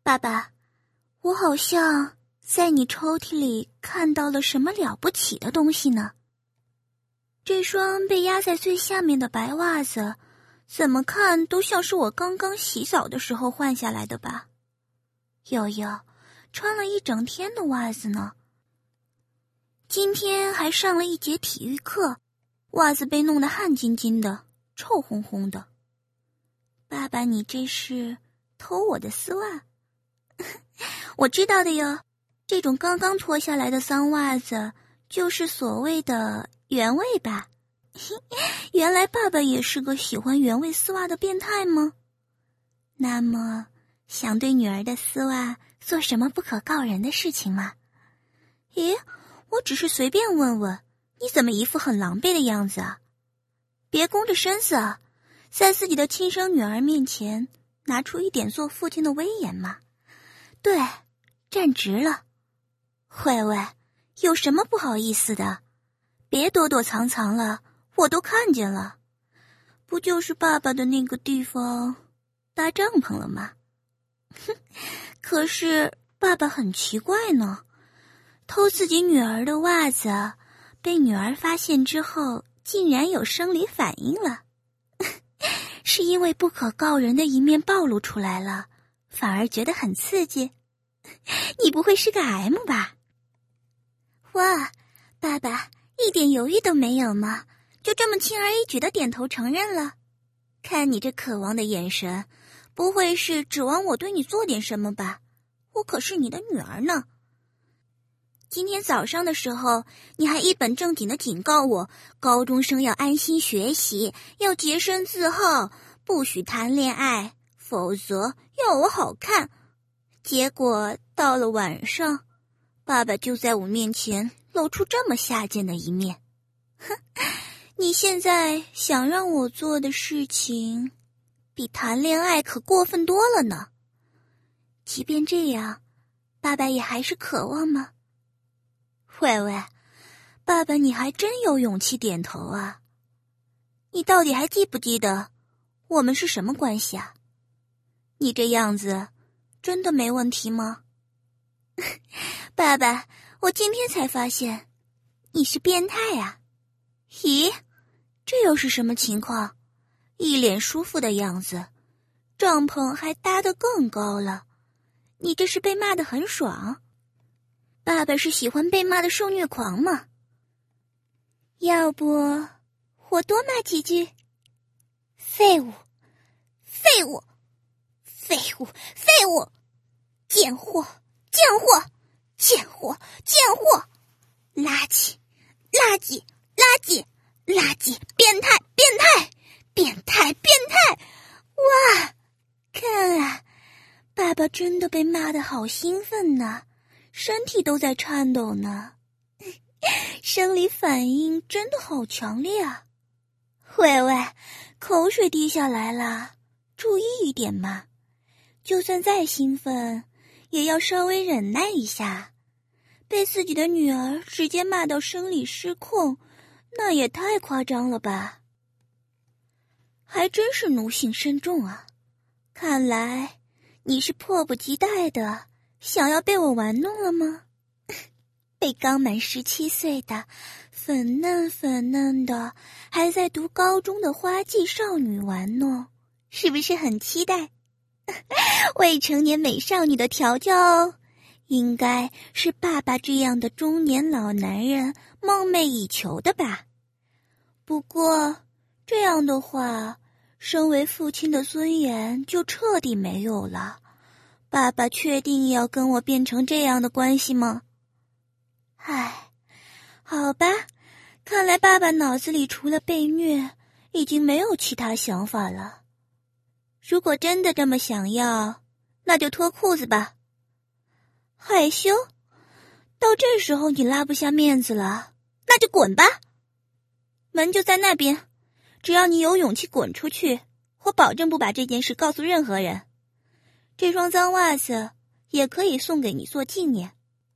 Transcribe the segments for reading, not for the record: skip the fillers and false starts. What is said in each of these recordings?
爸爸，我好像在你抽屉里看到了什么了不起的东西呢。这双被压在最下面的白袜子，怎么看都像是我刚刚洗澡的时候换下来的吧？有穿了一整天的袜子呢。今天还上了一节体育课，袜子被弄得汗津津的，臭烘烘的。爸爸，你这是偷我的丝袜？我知道的哟，这种刚刚脱下来的脏袜子就是所谓的原味吧？原来爸爸也是个喜欢原味丝袜的变态吗？那么想对女儿的丝袜做什么不可告人的事情吗？咦，我只是随便问问，你怎么一副很狼狈的样子啊？别弓着身子啊，在自己的亲生女儿面前拿出一点做父亲的威严嘛。对，站直了。慧慧，有什么不好意思的？别躲躲藏藏了，我都看见了。不就是爸爸的那个地方搭帐篷了吗？可是爸爸很奇怪呢，偷自己女儿的袜子，被女儿发现之后竟然有生理反应了。是因为不可告人的一面暴露出来了，反而觉得很刺激。你不会是个 M 吧？哇，爸爸一点犹豫都没有吗？就这么轻而易举地点头承认了。看你这渴望的眼神，不会是指望我对你做点什么吧？我可是你的女儿呢。今天早上的时候，你还一本正经地警告我，高中生要安心学习，要洁身自好，不许谈恋爱，否则要我好看。结果到了晚上，爸爸就在我面前露出这么下贱的一面。哼，你现在想让我做的事情，比谈恋爱可过分多了呢。即便这样，爸爸也还是渴望吗？慧慧，爸爸你还真有勇气点头啊。你到底还记不记得我们是什么关系啊？你这样子真的没问题吗？爸爸，我今天才发现你是变态啊。咦，这又是什么情况？一脸舒服的样子，帐篷还搭得更高了，你这是被骂得很爽？爸爸是喜欢被骂的受虐狂吗？要不我多骂几句？废物，废物，废物，废物，贱货，贱货，贱货，贱货，垃圾，垃圾，垃圾，垃圾，变态，变态，变态，变态！哇，看啊，爸爸真的被骂得好兴奋呢，身体都在颤抖呢。生理反应真的好强烈啊！慧慧，口水滴下来了，注意一点嘛。就算再兴奋，也要稍微忍耐一下。被自己的女儿直接骂到生理失控，那也太夸张了吧。还真是奴性深重啊，看来你是迫不及待的想要被我玩弄了吗？被刚满17岁的粉嫩粉嫩的还在读高中的花季少女玩弄，是不是很期待？未成年美少女的调教哦，应该是爸爸这样的中年老男人梦寐以求的吧。不过这样的话，身为父亲的尊严就彻底没有了。爸爸确定要跟我变成这样的关系吗？唉，好吧，看来爸爸脑子里除了被虐，已经没有其他想法了。如果真的这么想要，那就脱裤子吧。害羞？到这时候你拉不下面子了，那就滚吧。门就在那边，只要你有勇气滚出去，我保证不把这件事告诉任何人。这双脏袜子也可以送给你做纪念。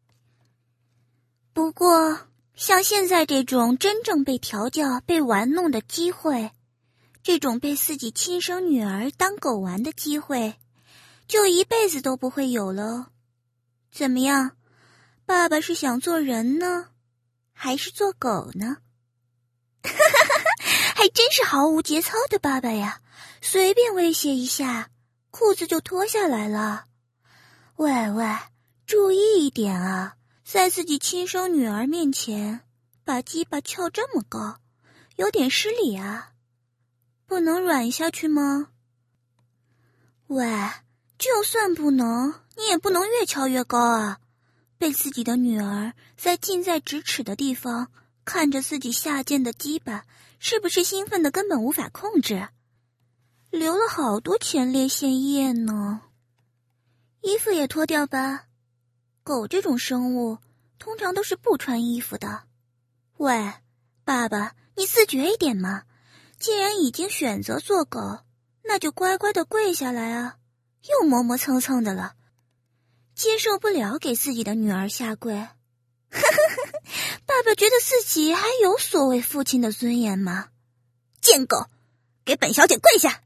不过像现在这种真正被调教、被玩弄的机会，这种被自己亲生女儿当狗玩的机会， 就一辈子都不会有了。怎么样，爸爸是想做人呢，还是做狗呢？还真是毫无节操的爸爸呀，随便威胁一下，裤子就脱下来了。喂，注意一点啊，在自己亲生女儿面前把鸡巴翘这么高，有点失礼啊，不能软下去吗？喂，就算不能，你也不能越翘越高啊，被自己的女儿在近在咫尺的地方看着自己下贱的鸡巴，是不是兴奋的根本无法控制？流了好多前列腺液呢。衣服也脱掉吧，狗这种生物通常都是不穿衣服的。喂，爸爸，你自觉一点嘛，既然已经选择做狗，那就乖乖的跪下来啊，又磨磨蹭蹭的了，接受不了给自己的女儿下跪。爸爸觉得自己还有所谓父亲的尊严吗？贱狗，给本小姐跪下！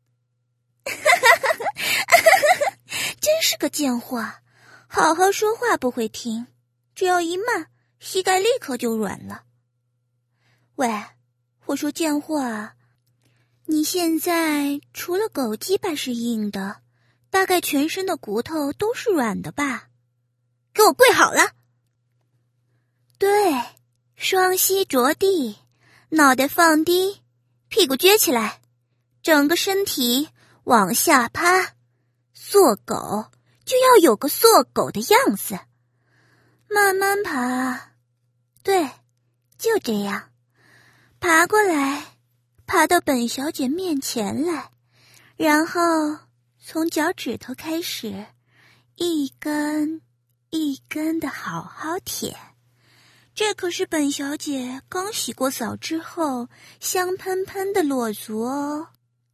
真是个贱货，好好说话不会听，只要一骂，膝盖立刻就软了。喂，我说贱货啊，你现在除了狗鸡巴是硬的，大概全身的骨头都是软的吧？给我跪好了！对，双膝着地，脑袋放低，屁股撅起来，整个身体往下趴。做狗就要有个做狗的样子，慢慢爬。对，就这样，爬过来，爬到本小姐面前来，然后从脚趾头开始，一根一根的好好舔。这可是本小姐刚洗过澡之后香喷喷的裸足哦。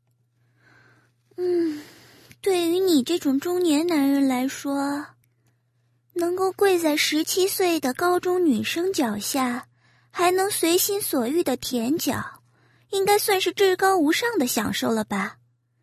对于你这种中年男人来说，能够跪在17岁的高中女生脚下，还能随心所欲的舔脚，应该算是至高无上的享受了吧？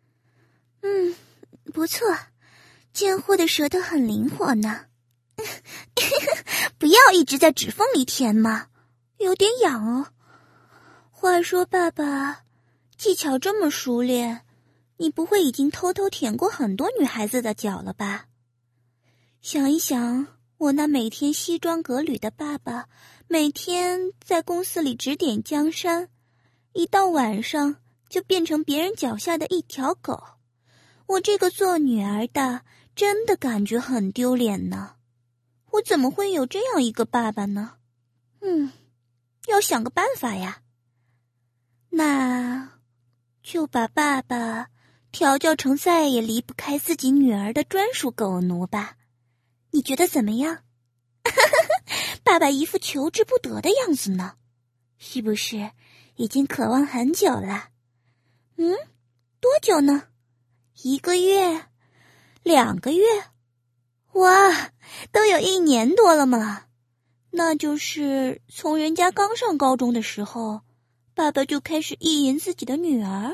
不错，贱货的舌头很灵活呢。不要一直在指缝里舔嘛，有点痒哦。话说爸爸，技巧这么熟练，你不会已经偷偷舔过很多女孩子的脚了吧？想一想，我那每天西装革履的爸爸，每天在公司里指点江山，一到晚上就变成别人脚下的一条狗。我这个做女儿的，真的感觉很丢脸呢。我怎么会有这样一个爸爸呢？要想个办法呀。那就把爸爸调教成再也离不开自己女儿的专属狗奴吧，你觉得怎么样？爸爸一副求之不得的样子呢，是不是已经渴望很久了？多久呢？1个月？2个月？哇，都有1年多了嘛。那就是从人家刚上高中的时候，爸爸就开始意淫自己的女儿。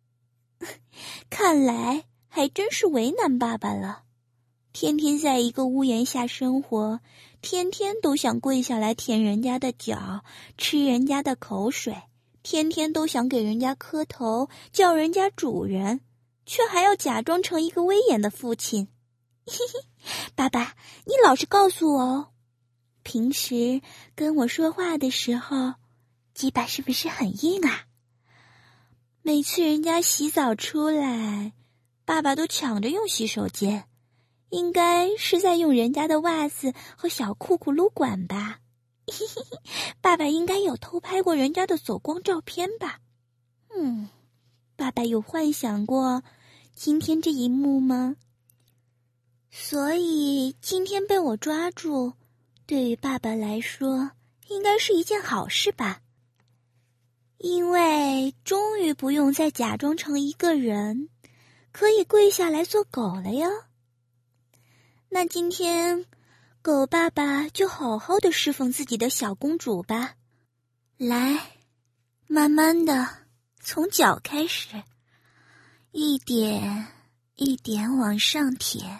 看来还真是为难爸爸了，天天在一个屋檐下生活，天天都想跪下来舔人家的脚，吃人家的口水，天天都想给人家磕头，叫人家主人，却还要假装成一个威严的父亲。爸爸，你老实告诉我哦，平时跟我说话的时候，鸡巴是不是很硬啊？每次人家洗澡出来，爸爸都抢着用洗手间，应该是在用人家的袜子和小裤裤撸管吧。爸爸应该有偷拍过人家的走光照片吧。爸爸有幻想过今天这一幕吗？所以今天被我抓住，对于爸爸来说应该是一件好事吧，因为终于不用再假装成一个人，可以跪下来做狗了哟。那今天狗爸爸就好好的侍奉自己的小公主吧。来，慢慢的从脚开始，一点一点往上舔。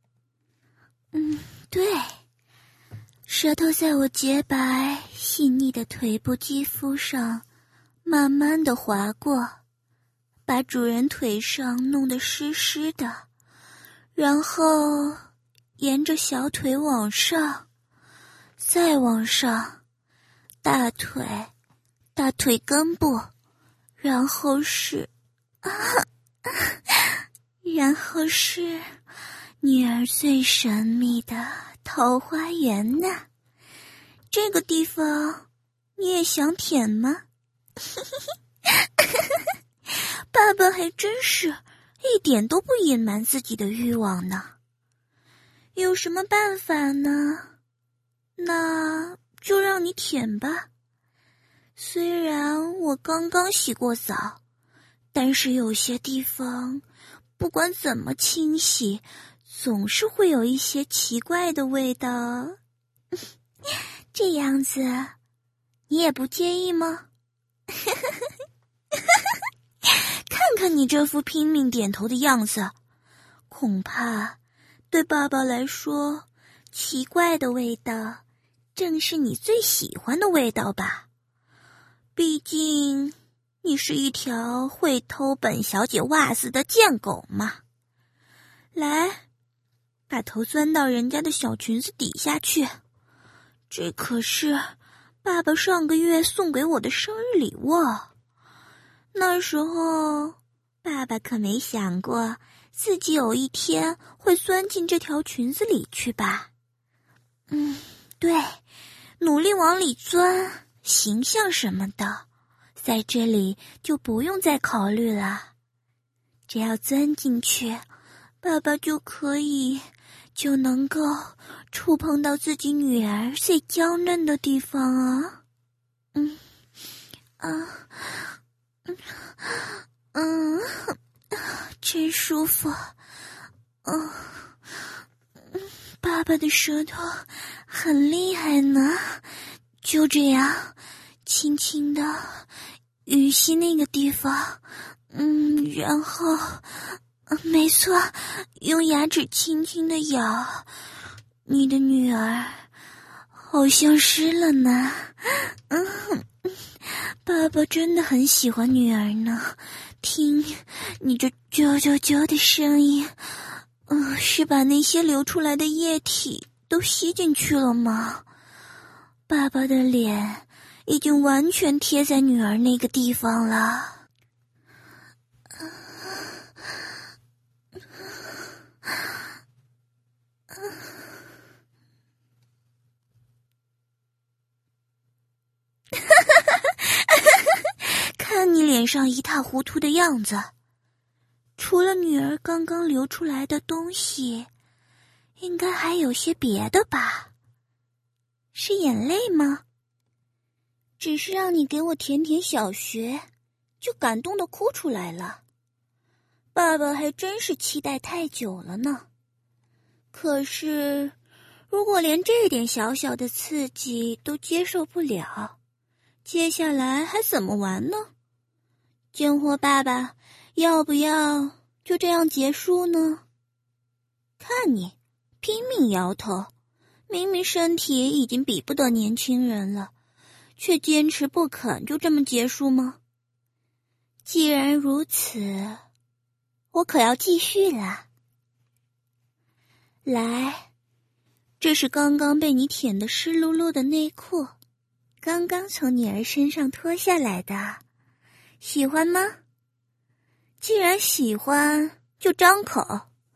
对，舌头在我洁白细腻的腿部肌肤上慢慢地划过，把主人腿上弄得湿湿的，然后沿着小腿往上，再往上，大腿根部，然后是女儿最神秘的桃花源呢。这个地方你也想舔吗？爸爸还真是一点都不隐瞒自己的欲望呢。有什么办法呢？那就让你舔吧。虽然我刚刚洗过澡，但是有些地方不管怎么清洗，总是会有一些奇怪的味道。这样子你也不介意吗？看看你这副拼命点头的样子，恐怕对爸爸来说，奇怪的味道正是你最喜欢的味道吧。毕竟你是一条会偷本小姐袜子的贱狗嘛。来，把头钻到人家的小裙子底下去，这可是爸爸上个月送给我的生日礼物。那时候爸爸可没想过自己有一天会钻进这条裙子里去吧。对，努力往里钻，形象什么的在这里就不用再考虑了。只要钻进去，爸爸就能够触碰到自己女儿最娇嫩的地方啊。真舒服。爸爸的舌头很厉害呢。就这样轻轻地吮吸那个地方，然后没错，用牙齿轻轻地咬。你的女儿好像湿了呢。爸爸真的很喜欢女儿呢。听你这啾啾啾的声音，是把那些流出来的液体都吸进去了吗？爸爸的脸已经完全贴在女儿那个地方了。看你脸上一塌糊涂的样子，除了女儿刚刚流出来的东西，应该还有些别的吧？是眼泪吗？只是让你给我舔舔小穴，就感动地哭出来了。爸爸还真是期待太久了呢。可是，如果连这点小小的刺激都接受不了，接下来还怎么玩呢？贱货爸爸，要不要就这样结束呢？看你拼命摇头，明明身体已经比不得年轻人了，却坚持不肯就这么结束吗？既然如此，我可要继续了。来，这是刚刚被你舔得湿漉漉的内裤，刚刚从女儿身上脱下来的，喜欢吗？既然喜欢，就张口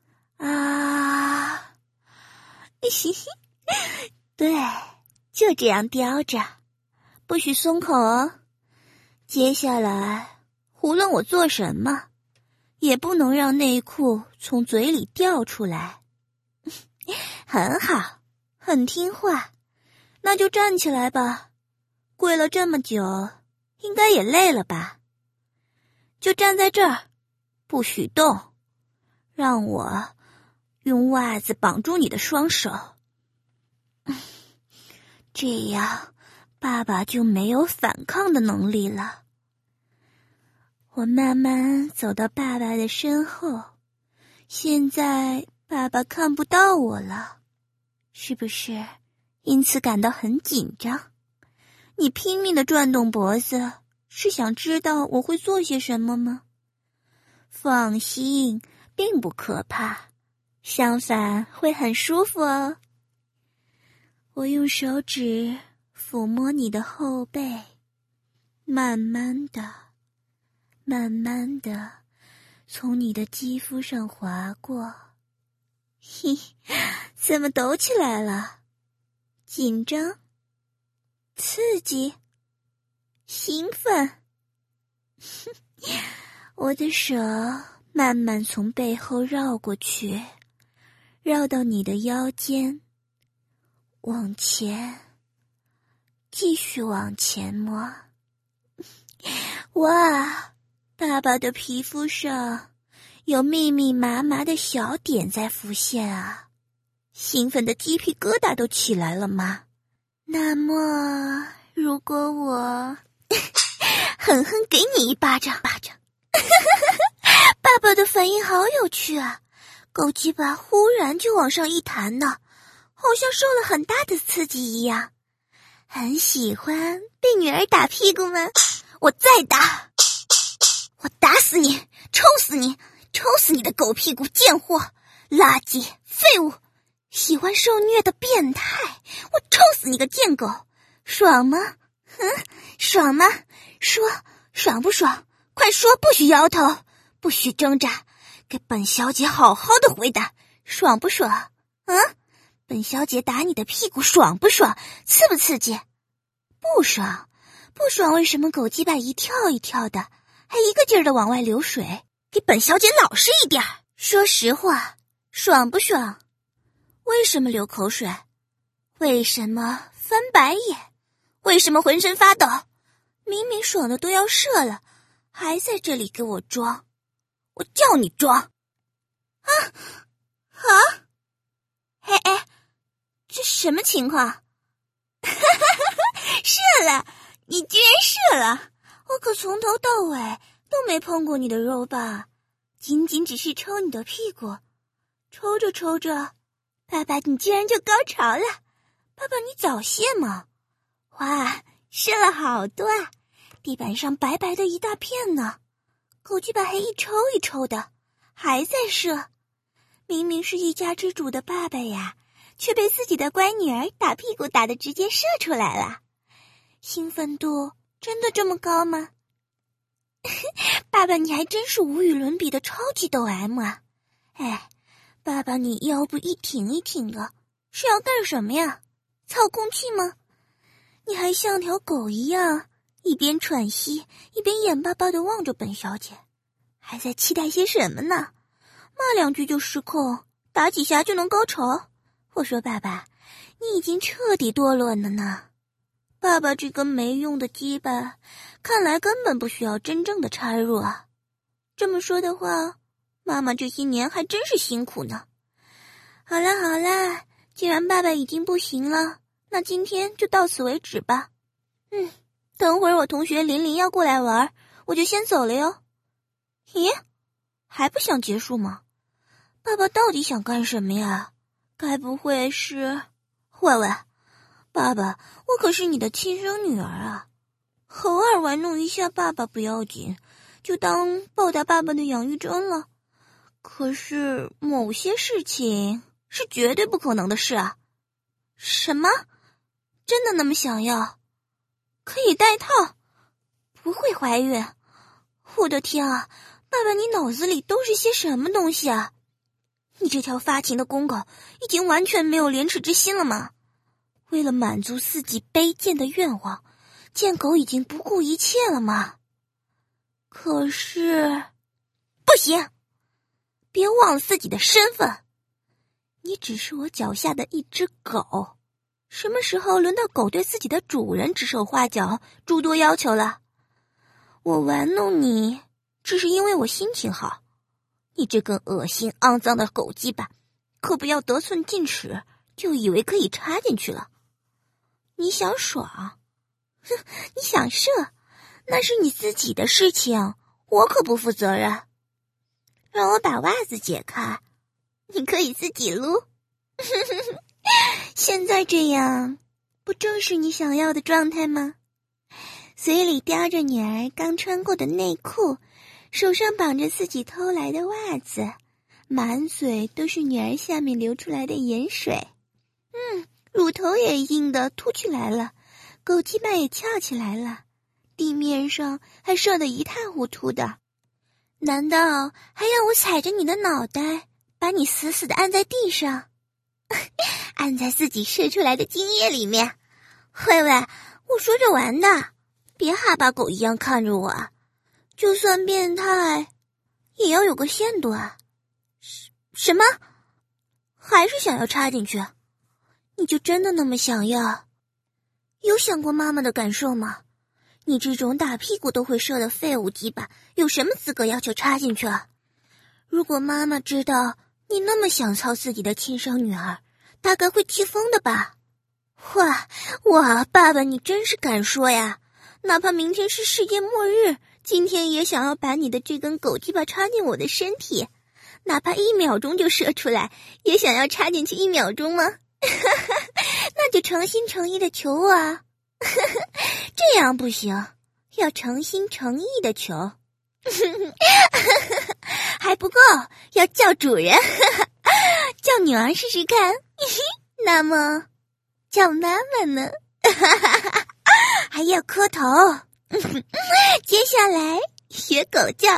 啊！嘻嘻，对，就这样叼着，不许松口哦。接下来，无论我做什么，也不能让内裤从嘴里掉出来。很好，很听话，那就站起来吧。跪了这么久，应该也累了吧？就站在这儿，不许动，让我用袜子绑住你的双手。这样，爸爸就没有反抗的能力了。我慢慢走到爸爸的身后， 现在爸爸看不到我了，是不是因此感到很紧张？你拼命地转动脖子，是想知道我会做些什么吗？放心，并不可怕，相反会很舒服哦。我用手指抚摸你的后背，慢慢的从你的肌肤上划过。嘿，怎么抖起来了？紧张？刺激？兴奋？我的手慢慢从背后绕过去，绕到你的腰间，往前，继续往前摸。哇，爸爸的皮肤上有密密麻麻的小点在浮现啊，兴奋的鸡皮疙瘩都起来了吗？那么，如果我狠狠给你一巴掌，爸爸的反应好有趣啊，狗鸡巴忽然就往上一弹呢，好像受了很大的刺激一样。很喜欢被女儿打屁股吗？我再打，我打死你，抽死你，抽死你的狗屁股贱货，垃圾废物，喜欢受虐的变态，我抽死你个贱狗，爽吗？爽吗？说，爽不爽？快说，不许摇头，不许挣扎，给本小姐好好的回答，爽不爽？本小姐打你的屁股爽不爽？刺不刺激？不爽，不爽，为什么狗鸡巴一跳一跳的，还一个劲儿的往外流水？给本小姐老实一点，说实话，爽不爽？为什么流口水？为什么翻白眼？为什么浑身发抖？明明爽的都要射了，还在这里给我装？我叫你装！哎，这什么情况？射了！你居然射了！我可从头到尾都没碰过你的肉吧，仅仅只是抽你的屁股，抽着抽着，爸爸你居然就高潮了！爸爸你早泄吗？哇，射了好多啊，地板上白白的一大片呢，狗鸡巴还一抽一抽的，还在射。明明是一家之主的爸爸呀，却被自己的乖女儿打屁股打得直接射出来了。兴奋度真的这么高吗？爸爸你还真是无与伦比的超级抖 M 啊！哎，爸爸你腰部一挺一挺的，是要干什么呀？操空气吗？你还像条狗一样，一边喘息一边眼巴巴地望着本小姐，还在期待些什么呢？骂两句就失控，打几下就能高潮。我说爸爸，你已经彻底堕落了呢。爸爸这个没用的鸡巴，看来根本不需要真正的插入啊。这么说的话，妈妈这些年还真是辛苦呢。好啦，既然爸爸已经不行了，那今天就到此为止吧。等会儿我同学琳琳要过来玩，我就先走了哟。咦，还不想结束吗？爸爸到底想干什么呀？该不会是……喂，爸爸，我可是你的亲生女儿啊，偶尔玩弄一下爸爸不要紧，就当报答爸爸的养育之恩了。可是某些事情是绝对不可能的事啊。什么？真的那么想要？可以戴套？不会怀孕？我的天啊，爸爸你脑子里都是些什么东西啊？你这条发情的公狗已经完全没有廉耻之心了吗？为了满足自己卑贱的愿望，贱狗已经不顾一切了吗？可是不行，别忘了自己的身份，你只是我脚下的一只狗，什么时候轮到狗对自己的主人指手画脚诸多要求了？我玩弄你只是因为我心情好，你这根恶心肮脏的狗鸡巴，可不要得寸进尺就以为可以插进去了。你想爽？你想射？那是你自己的事情，我可不负责任。 让我把袜子解开，你可以自己撸。现在这样，不正是你想要的状态吗？嘴里叼着女儿刚穿过的内裤，手上绑着自己偷来的袜子，满嘴都是女儿下面流出来的盐水。乳头也硬的凸起来了，狗鸡巴也翘起来了，地面上还射得一塌糊涂的。难道还要我踩着你的脑袋，把你死死地按在地上？按在自己射出来的精液里面？慧慧，我说着玩的，别哈巴狗一样看着我，就算变态也要有个限度啊。什么？还是想要插进去？你就真的那么想要？有想过妈妈的感受吗？你这种打屁股都会射的废物鸡巴，有什么资格要求插进去啊？如果妈妈知道你那么想操自己的亲生女儿，大概会气疯的吧？哇，爸爸你真是敢说呀！哪怕明天是世界末日，今天也想要把你的这根狗鸡巴插进我的身体，哪怕1秒钟就射出来，也想要插进去1秒钟吗？那就诚心诚意的求我啊。这样不行，要诚心诚意的求。还不够，要叫主人。叫女儿试试看。那么叫妈妈呢？还要磕头。接下来学狗叫。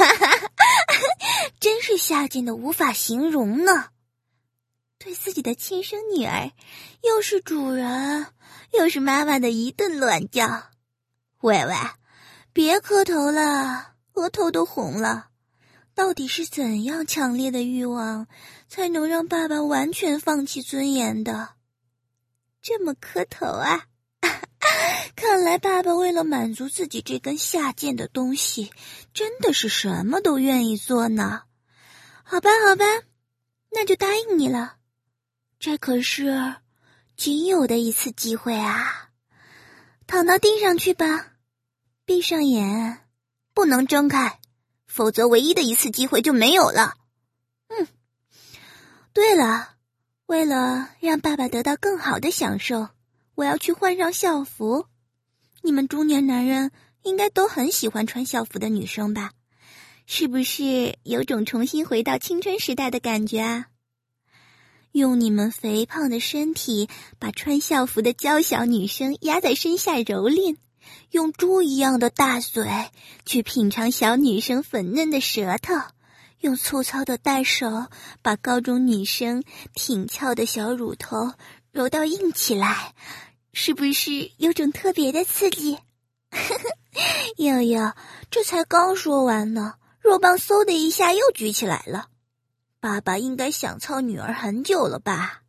真是下贱的无法形容呢。对自己的亲生女儿，又是主人又是妈妈的一顿乱叫。喂，别磕头了，额头都红了。到底是怎样强烈的欲望，才能让爸爸完全放弃尊严的？这么磕头啊？看来爸爸为了满足自己这根下贱的东西，真的是什么都愿意做呢。好吧，那就答应你了。这可是仅有的一次机会啊！躺到地上去吧，闭上眼，不能睁开，否则唯一的一次机会就没有了。对了，为了让爸爸得到更好的享受，我要去换上校服。你们中年男人应该都很喜欢穿校服的女生吧？是不是有种重新回到青春时代的感觉啊？用你们肥胖的身体把穿校服的娇小女生压在身下蹂躏，用猪一样的大嘴去品尝小女生粉嫩的舌头，用粗糙的大手把高中女生挺翘的小乳头揉到硬起来，是不是有种特别的刺激？悠，这才刚说完呢，肉棒嗖的一下又举起来了。爸爸应该想操女儿很久了吧？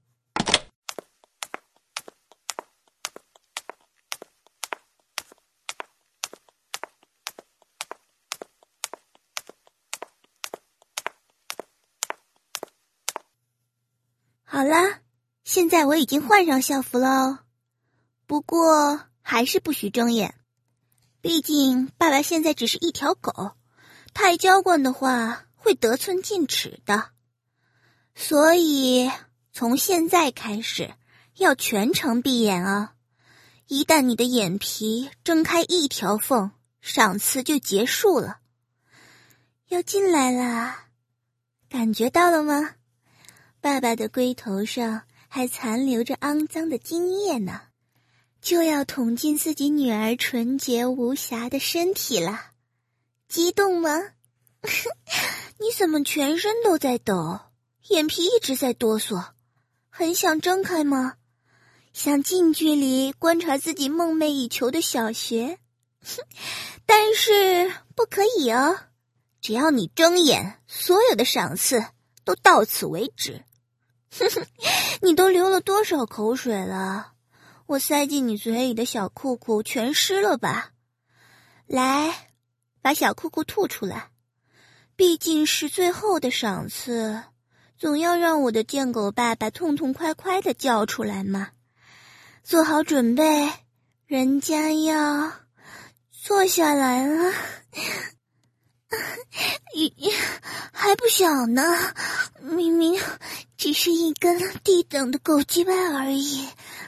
好啦，现在我已经换上校服了哦。不过还是不许睁眼，毕竟爸爸现在只是一条狗，太娇惯的话会得寸进尺的。所以从现在开始要全程闭眼啊！一旦你的眼皮睁开一条缝，赏赐就结束了。要进来啦，感觉到了吗？爸爸的龟头上还残留着肮脏的精液呢，就要捅进自己女儿纯洁无瑕的身体了。激动吗？你怎么全身都在抖？眼皮一直在哆嗦，很想睁开吗？想近距离观察自己梦寐以求的小学？但是不可以哦，只要你睁眼，所有的赏赐都到此为止。你都流了多少口水了？我塞进你嘴里的小裤裤全湿了吧？来，把小裤裤吐出来，毕竟是最后的赏赐，总要让我的贱狗爸爸痛痛快快地叫出来嘛。做好准备，人家要坐下来了。 还不小呢，明明只是一根低等的狗鸡巴而已。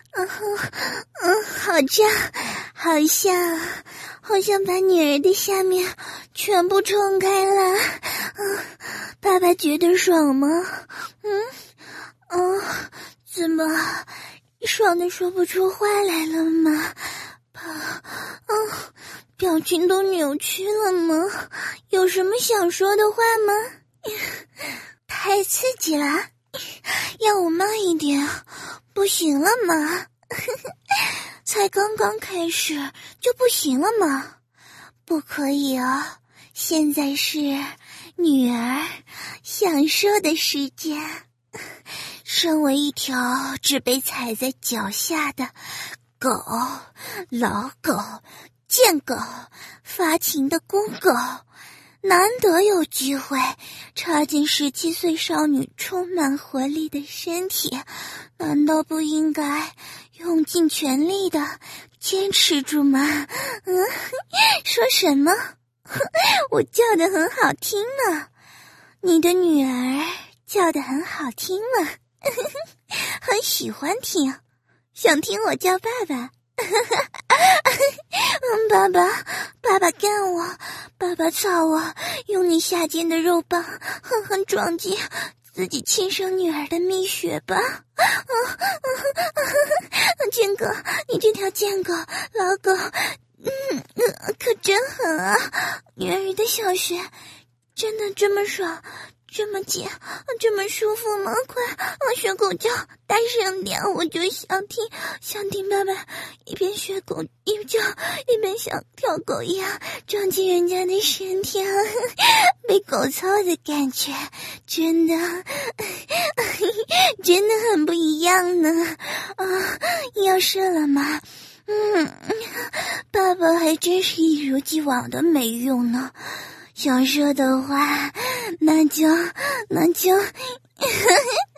好胀，好像把女儿的下面全部冲开了。爸爸觉得爽吗？怎么爽的说不出话来了吗？表情都扭曲了吗？有什么想说的话吗？太刺激了，要我慢一点不行了吗？才刚刚开始就不行了吗？不可以啊，现在是女儿享受的时间。身为一条只被踩在脚下的狗，老狗，贱狗，发情的公狗，难得有机会插进17岁少女充满活力的身体，难道不应该用尽全力的坚持住吗？说什么？我叫得很好听呢，你的女儿叫得很好听吗？很喜欢听，想听我叫爸爸。爸爸干我，爸爸操我，用你下贱的肉棒狠狠撞击自己亲生女儿的蜜穴吧。贱狗，你这条贱狗，老狗，可真狠啊！女儿的小穴真的这么爽，这么紧，这么舒服吗？快，学狗叫，大声点，我就想听爸爸一边学狗一叫，一边像跳狗一样撞击人家的身体，被狗操的感觉真的很不一样呢。要射了吗？爸爸还真是一如既往的没用呢。想说的话，那就